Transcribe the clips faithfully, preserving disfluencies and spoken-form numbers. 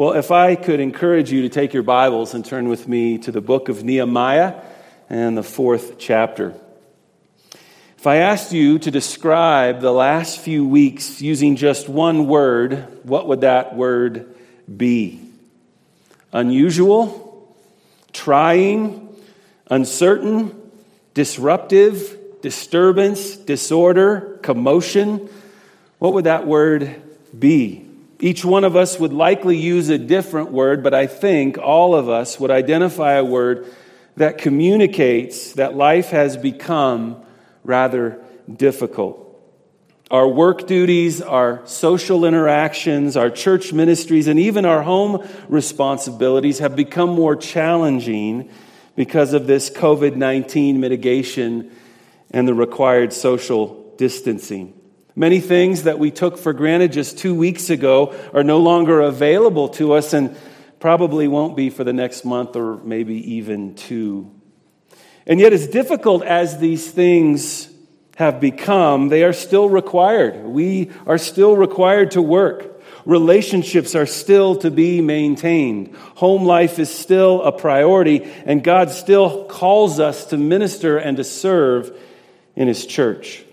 Well, if I could encourage you to take your Bibles and turn with me to the book of Nehemiah and the fourth chapter. If I asked you to describe the last few weeks using just one word, what would that word be? Unusual, trying, uncertain, disruptive, disturbance, disorder, commotion. What would that word be? Each one of us would likely use a different word, but I think all of us would identify a word that communicates that life has become rather difficult. Our work duties, our social interactions, our church ministries, and even our home responsibilities have become more challenging because of this covid nineteen mitigation and the required social distancing. Many things that we took for granted just two weeks ago are no longer available to us and probably won't be for the next month or maybe even two. And yet, as difficult as these things have become, they are still required. We are still required to work. Relationships are still to be maintained. Home life is still a priority, and God still calls us to minister and to serve in His church.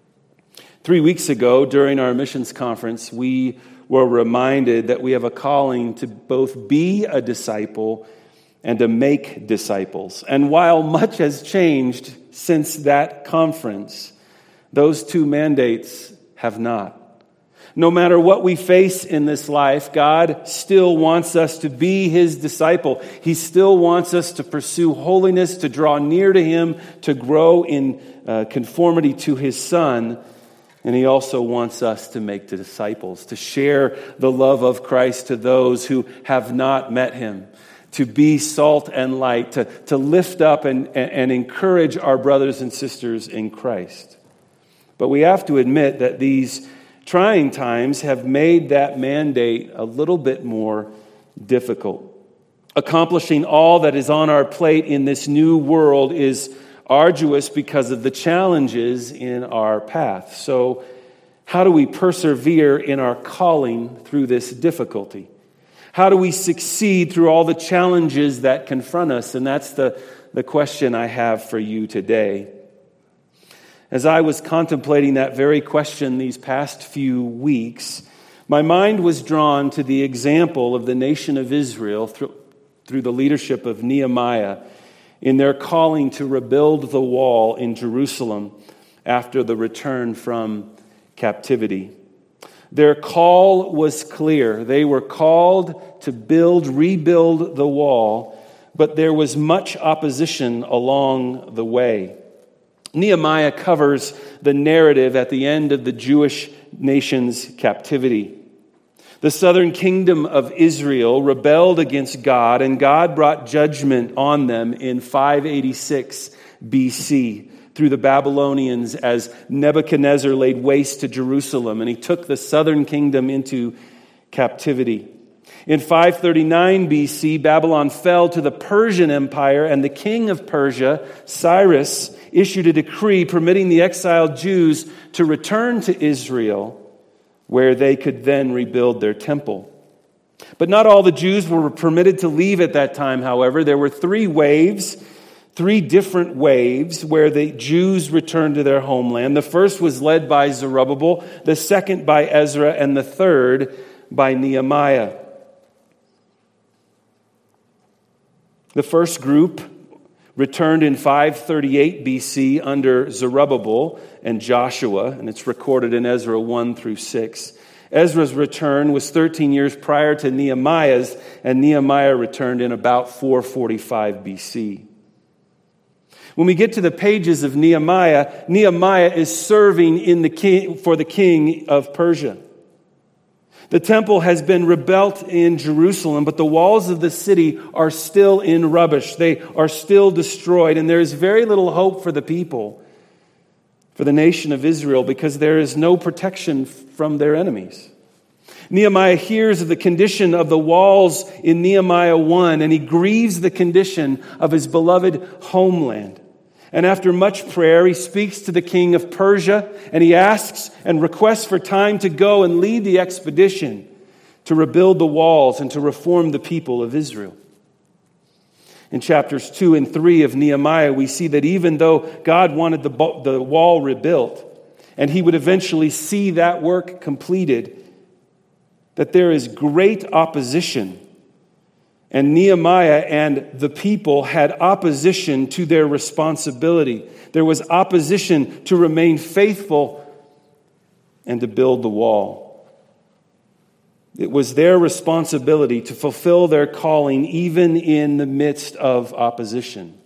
Three weeks ago, during our missions conference, we were reminded that we have a calling to both be a disciple and to make disciples. And while much has changed since that conference, those two mandates have not. No matter what we face in this life, God still wants us to be His disciple. He still wants us to pursue holiness, to draw near to Him, to grow in uh, conformity to His Son. And He also wants us to make disciples, to share the love of Christ to those who have not met Him, to be salt and light, to, to lift up and, and, and encourage our brothers and sisters in Christ. But we have to admit that these trying times have made that mandate a little bit more difficult. Accomplishing all that is on our plate in this new world is arduous because of the challenges in our path. So, how do we persevere in our calling through this difficulty? How do we succeed through all the challenges that confront us? And that's the, the question I have for you today. As I was contemplating that very question these past few weeks, my mind was drawn to the example of the nation of Israel through, through the leadership of Nehemiah in their calling to rebuild the wall in Jerusalem after the return from captivity. Their call was clear. They were called to build, rebuild the wall, but there was much opposition along the way. Nehemiah covers the narrative at the end of the Jewish nation's captivity. The southern kingdom of Israel rebelled against God, and God brought judgment on them in five eighty-six B C through the Babylonians as Nebuchadnezzar laid waste to Jerusalem, and he took the southern kingdom into captivity. In five thirty-nine B C, Babylon fell to the Persian Empire, and the king of Persia, Cyrus, issued a decree permitting the exiled Jews to return to Israel, where they could then rebuild their temple. But not all the Jews were permitted to leave at that time, however. There were three waves, three different waves where the Jews returned to their homeland. The first was led by Zerubbabel, the second by Ezra, and the third by Nehemiah. The first group returned in five thirty-eight B C under Zerubbabel and Joshua, and it's recorded in Ezra one through six. Ezra's return was thirteen years prior to Nehemiah's, and Nehemiah returned in about four forty-five B C. When we get to the pages of Nehemiah, Nehemiah is serving in the king, for the king of Persia. The temple has been rebuilt in Jerusalem, but the walls of the city are still in rubbish. They are still destroyed, and there is very little hope for the people, for the nation of Israel, because there is no protection from their enemies. Nehemiah hears of the condition of the walls in Nehemiah one, and he grieves the condition of his beloved homeland. And after much prayer, he speaks to the king of Persia, and he asks and requests for time to go and lead the expedition to rebuild the walls and to reform the people of Israel. In chapters two and three of Nehemiah, we see that even though God wanted the, the wall rebuilt, and he would eventually see that work completed, that there is great opposition. And Nehemiah and the people had opposition to their responsibility. There was opposition to remain faithful and to build the wall. It was their responsibility to fulfill their calling even in the midst of opposition.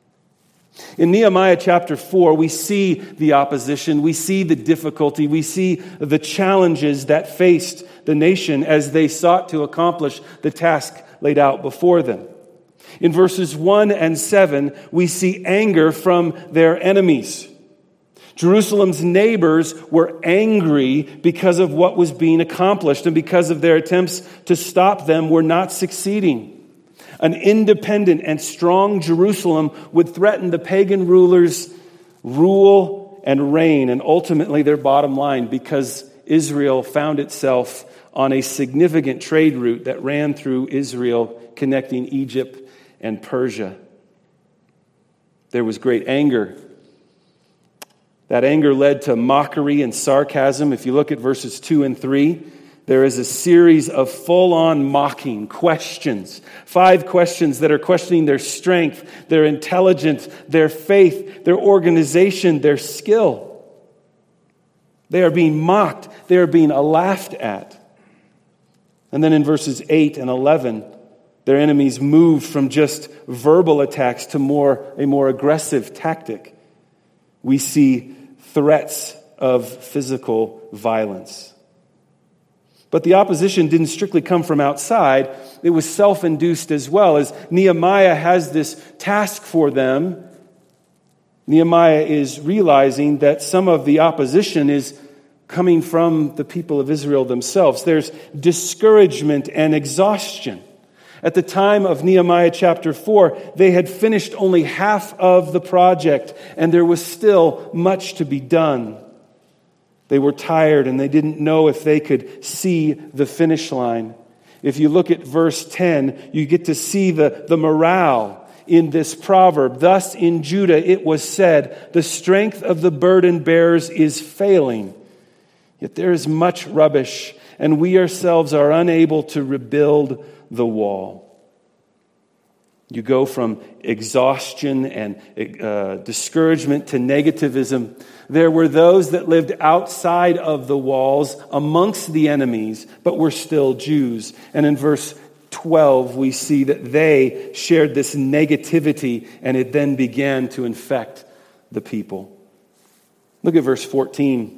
In Nehemiah chapter four, we see the opposition, we see the difficulty, we see the challenges that faced the nation as they sought to accomplish the task laid out before them. In verses one and seven, we see anger from their enemies. Jerusalem's neighbors were angry because of what was being accomplished, and because of their attempts to stop them were not succeeding. An independent and strong Jerusalem would threaten the pagan rulers' rule and reign, and ultimately their bottom line, because Israel found itself on a significant trade route that ran through Israel, connecting Egypt and Persia. There was great anger. That anger led to mockery and sarcasm. If you look at verses two and three, there is a series of full-on mocking questions. Five questions that are questioning their strength, their intelligence, their faith, their organization, their skill. They are being mocked. They are being laughed at. And then in verses eight and eleven, their enemies moved from just verbal attacks to more a more aggressive tactic. We see threats of physical violence. But the opposition didn't strictly come from outside. It was self-induced as well. As Nehemiah has this task for them, Nehemiah is realizing that some of the opposition is coming from the people of Israel themselves. There's discouragement and exhaustion. At the time of Nehemiah chapter four, they had finished only half of the project, and there was still much to be done. They were tired, and they didn't know if they could see the finish line. If you look at verse ten, you get to see the, the morale in this proverb. Thus in Judah it was said, the strength of the burden bearers is failing. Yet there is much rubbish, and we ourselves are unable to rebuild the wall. You go from exhaustion and uh, discouragement to negativism. There were those that lived outside of the walls amongst the enemies, but were still Jews. And in verse twelve, we see that they shared this negativity, and it then began to infect the people. Look at verse fourteen.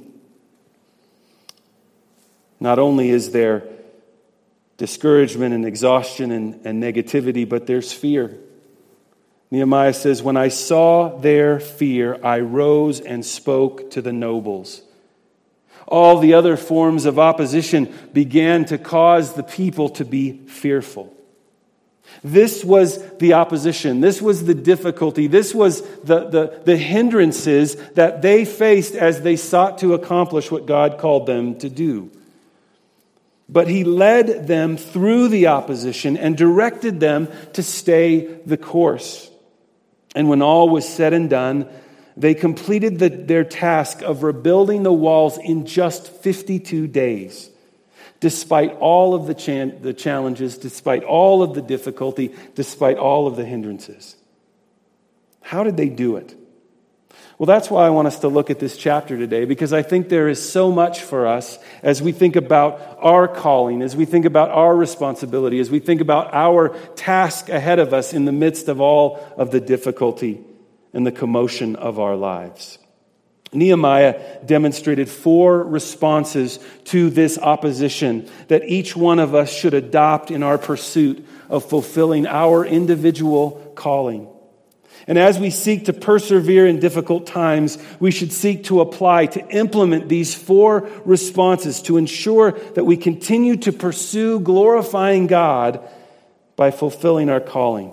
Not only is there discouragement and exhaustion and, and negativity, but there's fear. Nehemiah says, when I saw their fear, I rose and spoke to the nobles. All the other forms of opposition began to cause the people to be fearful. This was the opposition. This was the difficulty. This was the, the, the hindrances that they faced as they sought to accomplish what God called them to do. But he led them through the opposition and directed them to stay the course. And when all was said and done, they completed the, their task of rebuilding the walls in just fifty-two days. Despite all of the, chan- the challenges, despite all of the difficulty, despite all of the hindrances. How did they do it? Well, that's why I want us to look at this chapter today, because I think there is so much for us as we think about our calling, as we think about our responsibility, as we think about our task ahead of us in the midst of all of the difficulty and the commotion of our lives. Nehemiah demonstrated four responses to this opposition that each one of us should adopt in our pursuit of fulfilling our individual calling. And as we seek to persevere in difficult times, we should seek to apply, to implement these four responses to ensure that we continue to pursue glorifying God by fulfilling our calling.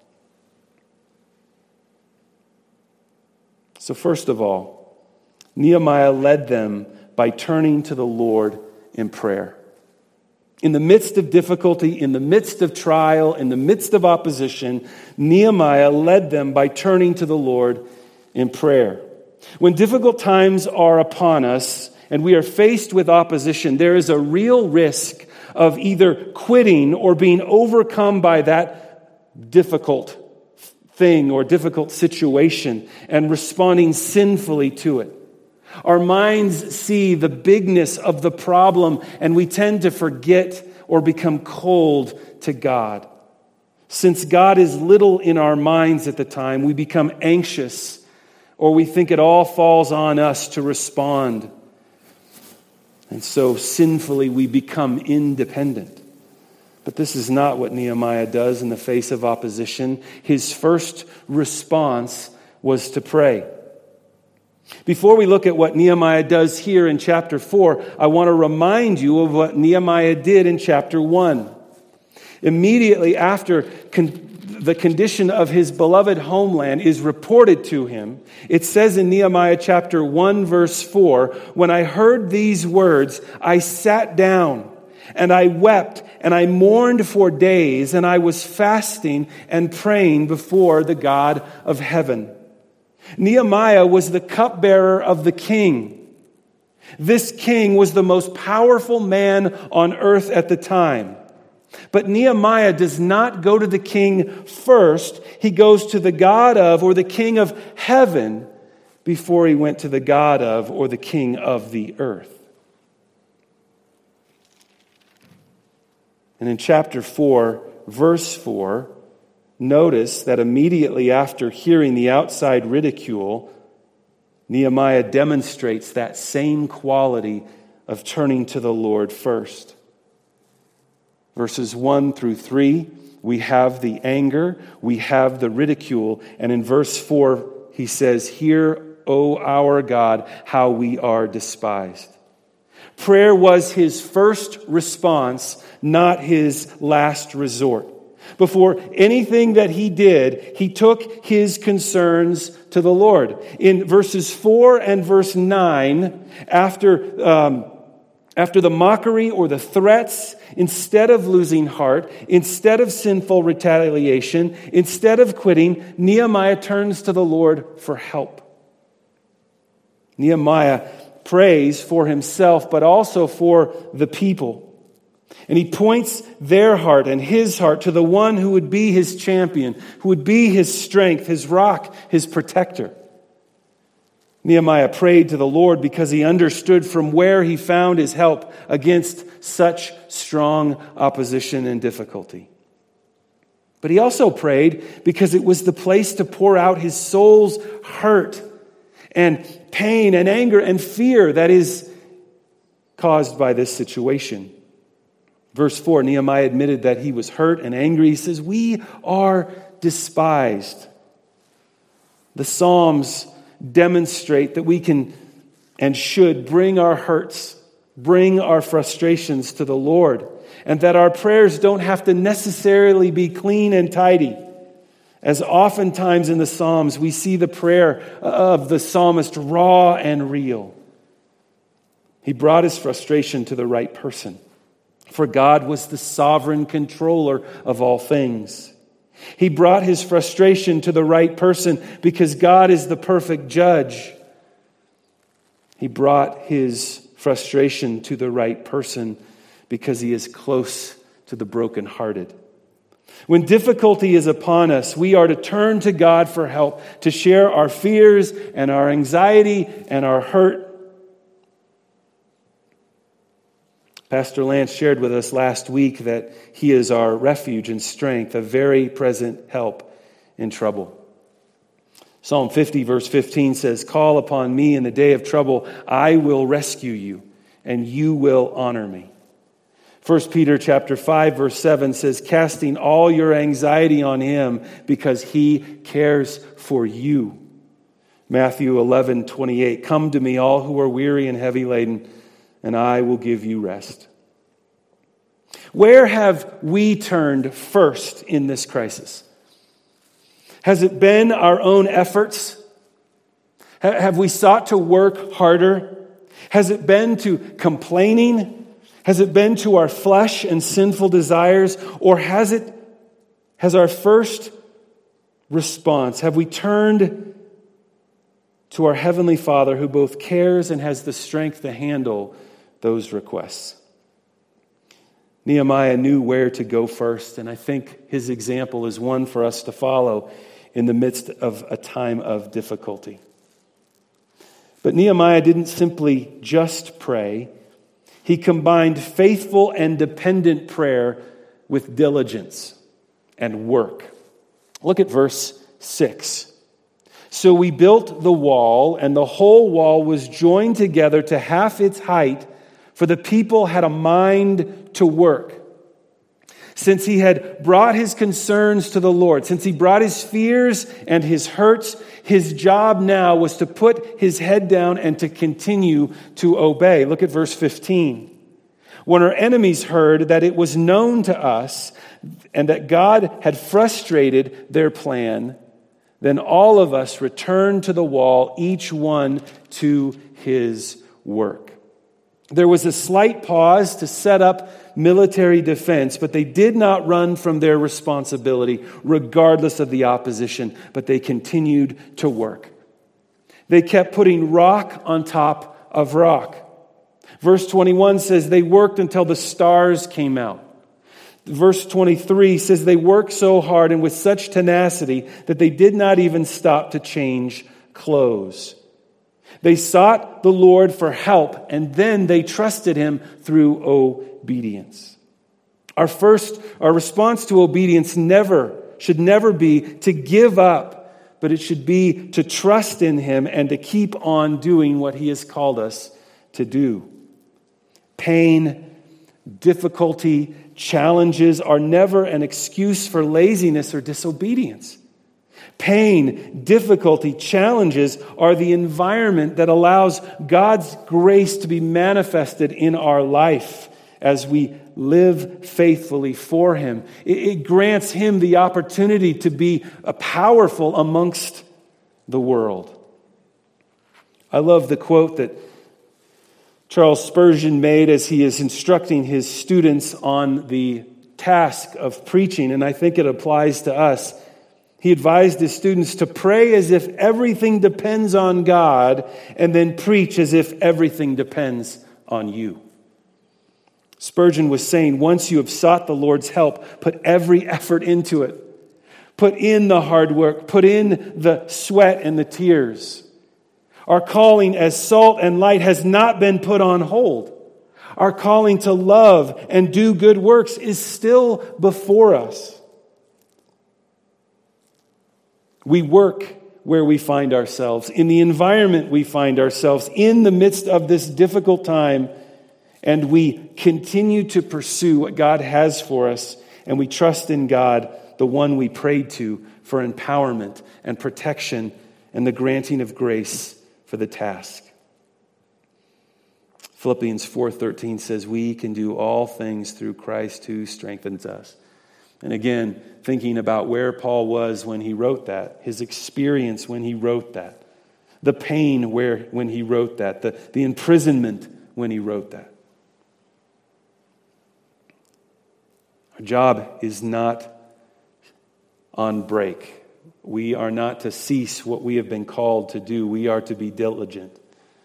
So first of all, Nehemiah led them by turning to the Lord in prayer. In the midst of difficulty, in the midst of trial, in the midst of opposition, Nehemiah led them by turning to the Lord in prayer. When difficult times are upon us and we are faced with opposition, there is a real risk of either quitting or being overcome by that difficult thing or difficult situation and responding sinfully to it. Our minds see the bigness of the problem, and we tend to forget or become cold to God. Since God is little in our minds at the time, we become anxious, or we think it all falls on us to respond. And so sinfully we become independent. But this is not what Nehemiah does in the face of opposition. His first response was to pray. Before we look at what Nehemiah does here in chapter four, I want to remind you of what Nehemiah did in chapter one. Immediately after con- the condition of his beloved homeland is reported to him, it says in Nehemiah chapter one, verse four, "When I heard these words, I sat down and I wept and I mourned for days, and I was fasting and praying before the God of heaven." Nehemiah was the cupbearer of the king. This king was the most powerful man on earth at the time. But Nehemiah does not go to the king first. He goes to the God of, or the king of heaven, before he went to the God of, or the king of the earth. And in chapter four, verse four, notice that immediately after hearing the outside ridicule, Nehemiah demonstrates that same quality of turning to the Lord first. Verses one through three, we have the anger, we have the ridicule, and in verse four, he says, "Hear, O our God, how we are despised." Prayer was his first response, not his last resort. Before anything that he did, he took his concerns to the Lord. In verses four and verse nine, after, um, after the mockery or the threats, instead of losing heart, instead of sinful retaliation, instead of quitting, Nehemiah turns to the Lord for help. Nehemiah prays for himself, but also for the people. And he points their heart and his heart to the one who would be his champion, who would be his strength, his rock, his protector. Nehemiah prayed to the Lord because he understood from where he found his help against such strong opposition and difficulty. But he also prayed because it was the place to pour out his soul's hurt and pain and anger and fear that is caused by this situation. Verse four, Nehemiah admitted that he was hurt and angry. He says, "We are despised." The Psalms demonstrate that we can and should bring our hurts, bring our frustrations to the Lord, and that our prayers don't have to necessarily be clean and tidy. As oftentimes in the Psalms, we see the prayer of the psalmist raw and real. He brought his frustration to the right person. For God was the sovereign controller of all things. He brought his frustration to the right person because God is the perfect judge. He brought his frustration to the right person because he is close to the brokenhearted. When difficulty is upon us, we are to turn to God for help, to share our fears and our anxiety and our hurt. Pastor Lance shared with us last week that he is our refuge and strength, a very present help in trouble. Psalm fifty verse fifteen says, "Call upon me in the day of trouble. I will rescue you, and you will honor me." First Peter chapter five verse seven says, "Casting all your anxiety on him because he cares for you." Matthew eleven twenty-eight, "Come to me, all who are weary and heavy laden, and I will give you rest." Where have we turned first in this crisis? Has it been our own efforts? Have we sought to work harder? Has it been to complaining? Has it been to our flesh and sinful desires, or has it, has our first response, have we turned to our Heavenly Father who both cares and has the strength to handle those requests? Nehemiah knew where to go first, and I think his example is one for us to follow in the midst of a time of difficulty. But Nehemiah didn't simply just pray. He combined faithful and dependent prayer with diligence and work. Look at verse six. So we built the wall, and the whole wall was joined together to half its height, for the people had a mind to work. Since he had brought his concerns to the Lord, since he brought his fears and his hurts, his job now was to put his head down and to continue to obey. Look at verse fifteen. When our enemies heard that it was known to us and that God had frustrated their plan, then all of us returned to the wall, each one to his work. There was a slight pause to set up military defense, but they did not run from their responsibility, regardless of the opposition, but they continued to work. They kept putting rock on top of rock. Verse twenty-one says they worked until the stars came out. Verse twenty-three says they worked so hard and with such tenacity that they did not even stop to change clothes. They sought the Lord for help, and then they trusted him through obedience. Our first, our response to obedience never, should never be to give up, but it should be to trust in him and to keep on doing what he has called us to do. Pain, difficulty, challenges are never an excuse for laziness or disobedience. Pain, difficulty, challenges are the environment that allows God's grace to be manifested in our life as we live faithfully for him. It, it grants him the opportunity to be a powerful amongst the world. I love the quote that Charles Spurgeon made as he is instructing his students on the task of preaching, and I think it applies to us. He advised his students to pray as if everything depends on God, and then preach as if everything depends on you. Spurgeon was saying, once you have sought the Lord's help, put every effort into it. Put in the hard work. Put in the sweat and the tears. Our calling as salt and light has not been put on hold. Our calling to love and do good works is still before us. We work where we find ourselves, in the environment we find ourselves, in the midst of this difficult time, and we continue to pursue what God has for us, and we trust in God, the one we prayed to, for empowerment and protection and the granting of grace for the task. Philippians four thirteen says, we can do all things through Christ who strengthens us. And again, thinking about where Paul was when he wrote that, his experience when he wrote that, the pain where when he wrote that, the, the imprisonment when he wrote that. Our job is not on break. We are not to cease what we have been called to do. We are to be diligent.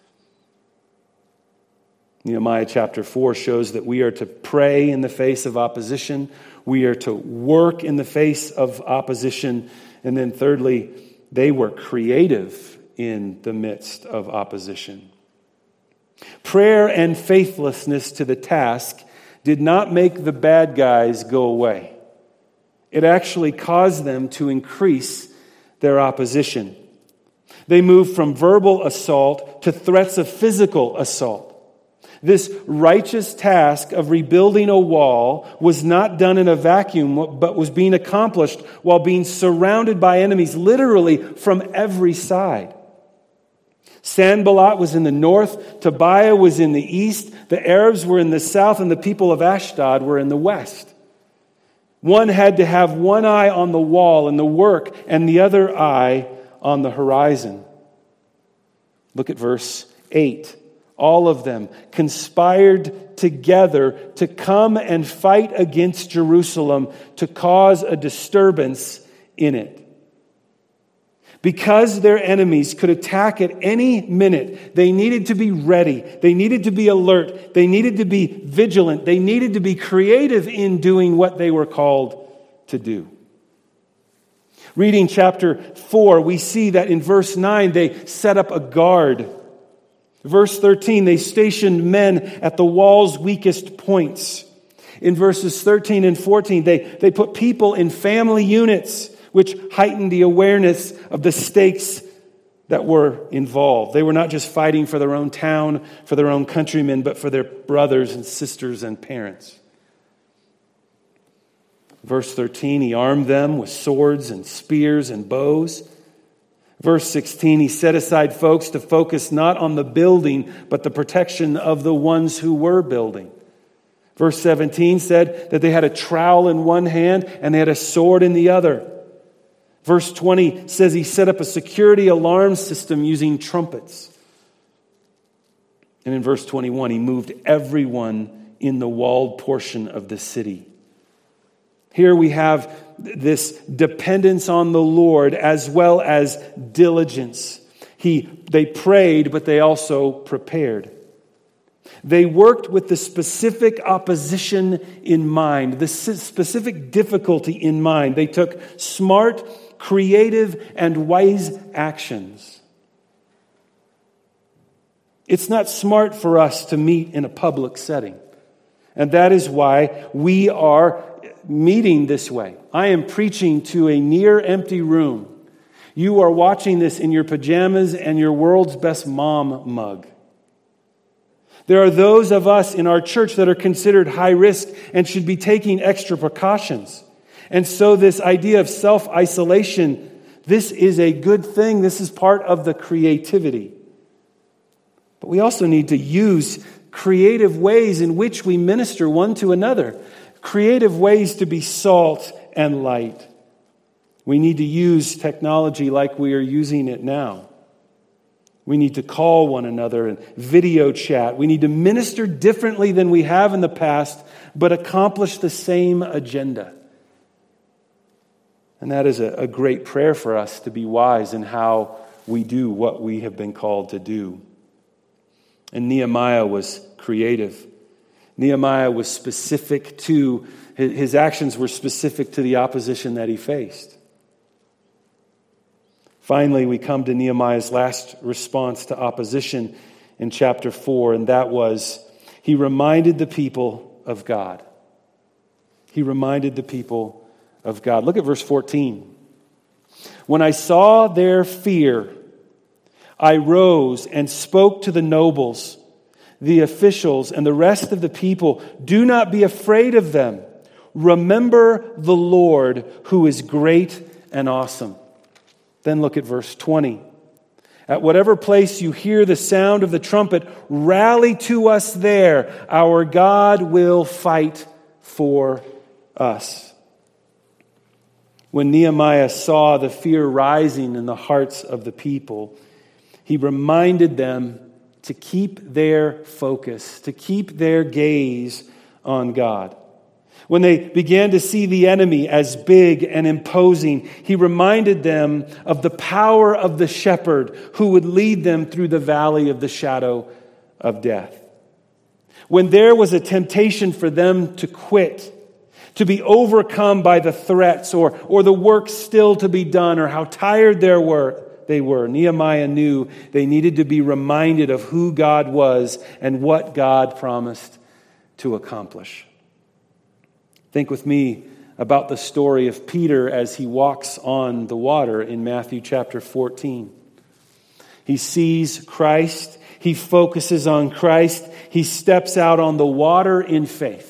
Nehemiah chapter four shows that we are to pray in the face of opposition. We are to work in the face of opposition. And then thirdly, they were creative in the midst of opposition. Prayer and faithlessness to the task did not make the bad guys go away. It actually caused them to increase their opposition. They moved from verbal assault to threats of physical assault. This righteous task of rebuilding a wall was not done in a vacuum, but was being accomplished while being surrounded by enemies, literally from every side. Sanballat was in the north, Tobiah was in the east, the Arabs were in the south, and the people of Ashdod were in the west. One had to have one eye on the wall and the work, and the other eye on the horizon. Look at verse eight. all of them, conspired together to come and fight against Jerusalem to cause a disturbance in it. Because their enemies could attack at any minute, they needed to be ready. They needed to be alert. They needed to be vigilant. They needed to be creative in doing what they were called to do. Reading chapter four, we see that in verse nine, they set up a guard. Verse thirteen, they stationed men at the wall's weakest points. In verses thirteen and fourteen, they, they put people in family units, which heightened the awareness of the stakes that were involved. They were not just fighting for their own town, for their own countrymen, but for their brothers and sisters and parents. Verse thirteen, he armed them with swords and spears and bows. Verse sixteen, he set aside folks to focus not on the building, but the protection of the ones who were building. Verse seventeen said that they had a trowel in one hand and they had a sword in the other. Verse twenty says he set up a security alarm system using trumpets. And in verse twenty-one, he moved everyone in the walled portion of the city. Here we have this dependence on the Lord as well as diligence. He, they prayed, but they also prepared. They worked with the specific opposition in mind, the specific difficulty in mind. They took smart, creative, and wise actions. It's not smart for us to meet in a public setting. And that is why we are meeting this way. I am preaching to a near empty room. You are watching this in your pajamas and your world's best mom mug. There are those of us in our church that are considered high risk and should be taking extra precautions. And so this idea of self-isolation, this is a good thing. This is part of the creativity. But we also need to use creative ways in which we minister one to another. Creative ways to be salt and light. We need to use technology like we are using it now. We need to call one another and video chat. We need to minister differently than we have in the past, but accomplish the same agenda. And that is a, a great prayer for us, to be wise in how we do what we have been called to do. And Nehemiah was creative. Nehemiah was specific to, his actions were specific to the opposition that he faced. Finally, we come to Nehemiah's last response to opposition in chapter four, and that was, he reminded the people of God. He reminded the people of God. Look at verse fourteen. When I saw their fear, I rose and spoke to the nobles, the officials, and the rest of the people. Do not be afraid of them. Remember the Lord, who is great and awesome. Then look at verse twenty. At whatever place you hear the sound of the trumpet, rally to us there. Our God will fight for us. When Nehemiah saw the fear rising in the hearts of the people, he reminded them to keep their focus, to keep their gaze on God. When they began to see the enemy as big and imposing, he reminded them of the power of the shepherd who would lead them through the valley of the shadow of death. When there was a temptation for them to quit, to be overcome by the threats or, or the work still to be done or how tired they were, they were, Nehemiah knew they needed to be reminded of who God was and what God promised to accomplish. Think with me about the story of Peter as he walks on the water in Matthew chapter fourteen. He sees Christ. He focuses on Christ. He steps out on the water in faith.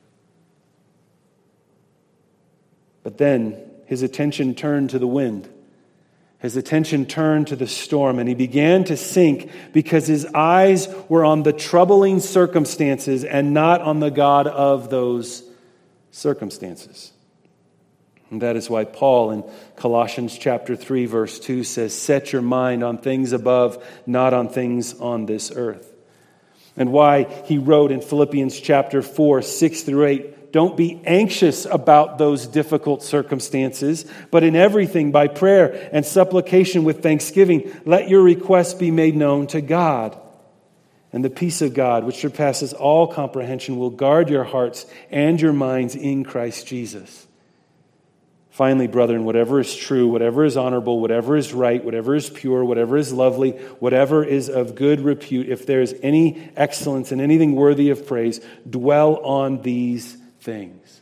But then his attention turned to the wind. His attention turned to the storm, and he began to sink because his eyes were on the troubling circumstances and not on the God of those circumstances. And that is why Paul in Colossians chapter three verse two says, set your mind on things above, not on things on this earth. And why he wrote in Philippians chapter four, six through eight, don't be anxious about those difficult circumstances, but in everything by prayer and supplication with thanksgiving, let your requests be made known to God. And the peace of God, which surpasses all comprehension, will guard your hearts and your minds in Christ Jesus. Finally, brethren, whatever is true, whatever is honorable, whatever is right, whatever is pure, whatever is lovely, whatever is of good repute, if there is any excellence and anything worthy of praise, dwell on these things.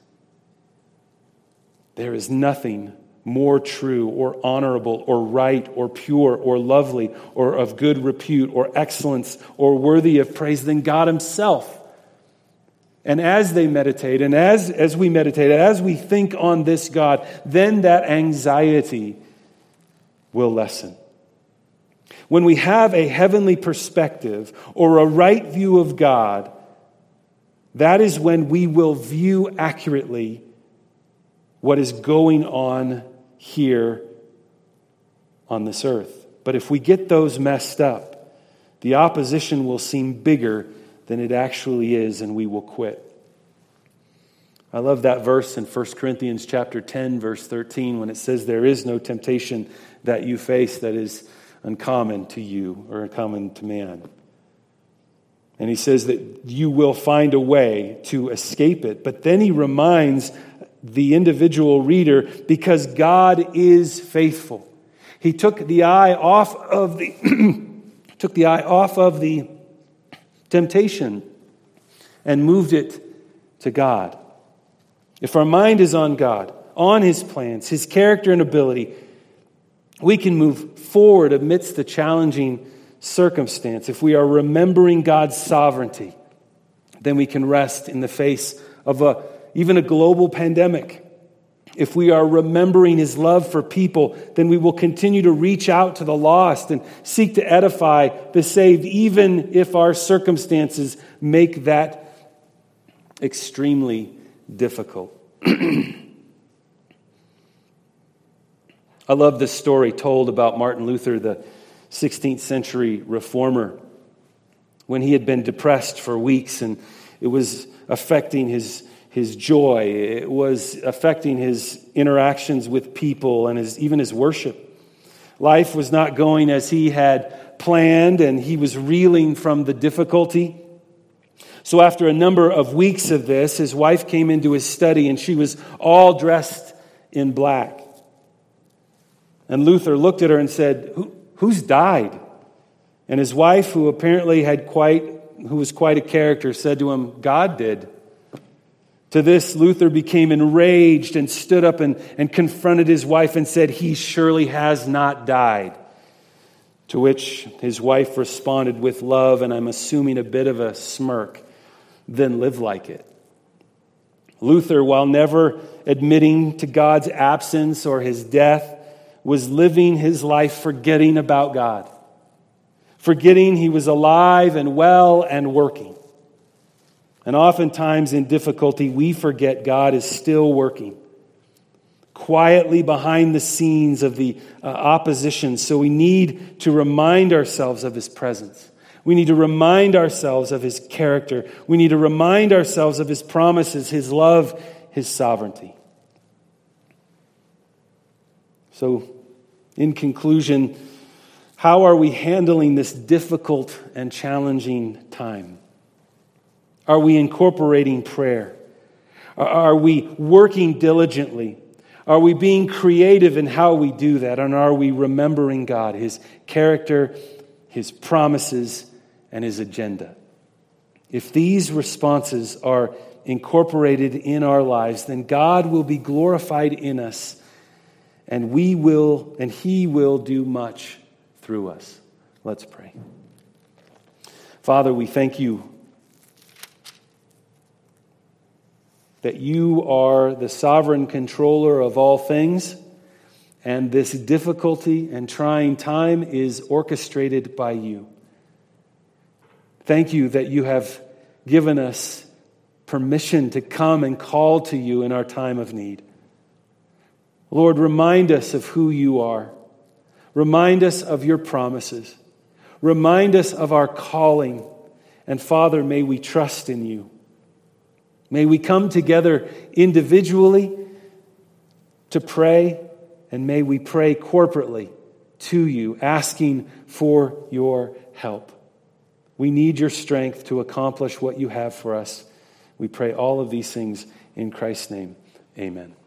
There is nothing more true or honorable or right or pure or lovely or of good repute or excellence or worthy of praise than God himself. And as they meditate, and as, as we meditate, as we think on this God, then that anxiety will lessen. When we have a heavenly perspective or a right view of God, that is when we will view accurately what is going on here on this earth. But if we get those messed up, the opposition will seem bigger than it actually is, and we will quit. I love that verse in First Corinthians chapter ten, verse thirteen, when it says, there is no temptation that you face that is uncommon to you or uncommon to man. And he says that you will find a way to escape it. But then he reminds the individual reader, because God is faithful. He took the eye off of the took the eye off of the temptation and moved it to God. If our mind is on God, on his plans, his character and ability, we can move forward amidst the challenging circumstance. If we are remembering God's sovereignty, then we can rest in the face of a, even a global pandemic. If we are remembering his love for people, then we will continue to reach out to the lost and seek to edify the saved, even if our circumstances make that extremely difficult. I love this story told about Martin Luther, the sixteenth century reformer, when he had been depressed for weeks and it was affecting his His joy. It was affecting his interactions with people and his, even his worship. Life was not going as he had planned, and he was reeling from the difficulty. So after a number of weeks of this, his wife came into his study, and she was all dressed in black. And Luther looked at her and said, Who, who's died? And his wife, who apparently had quite, who was quite a character, said to him, God did. To this, Luther became enraged and stood up and, and confronted his wife and said, he surely has not died. To which his wife responded with love, and I'm assuming a bit of a smirk, then live like it. Luther, while never admitting to God's absence or his death, was living his life forgetting about God, forgetting he was alive and well and working. And oftentimes in difficulty, we forget God is still working quietly behind the scenes of the uh, opposition. So we need to remind ourselves of his presence. We need to remind ourselves of his character. We need to remind ourselves of his promises, his love, his sovereignty. So, in conclusion, how are we handling this difficult and challenging time? Are we incorporating prayer? Are we working diligently? Are we being creative in how we do that? And are we remembering God, his character, his promises, and his agenda? If these responses are incorporated in our lives, then God will be glorified in us, and we will, and he will do much through us. Let's pray. Father, we thank you that you are the sovereign controller of all things, and this difficulty and trying time is orchestrated by you. Thank you that you have given us permission to come and call to you in our time of need. Lord, remind us of who you are. Remind us of your promises. Remind us of our calling And Father, may we trust in you. May we come together individually to pray, and may we pray corporately to you, asking for your help. We need your strength to accomplish what you have for us. We pray all of these things in Christ's name. Amen.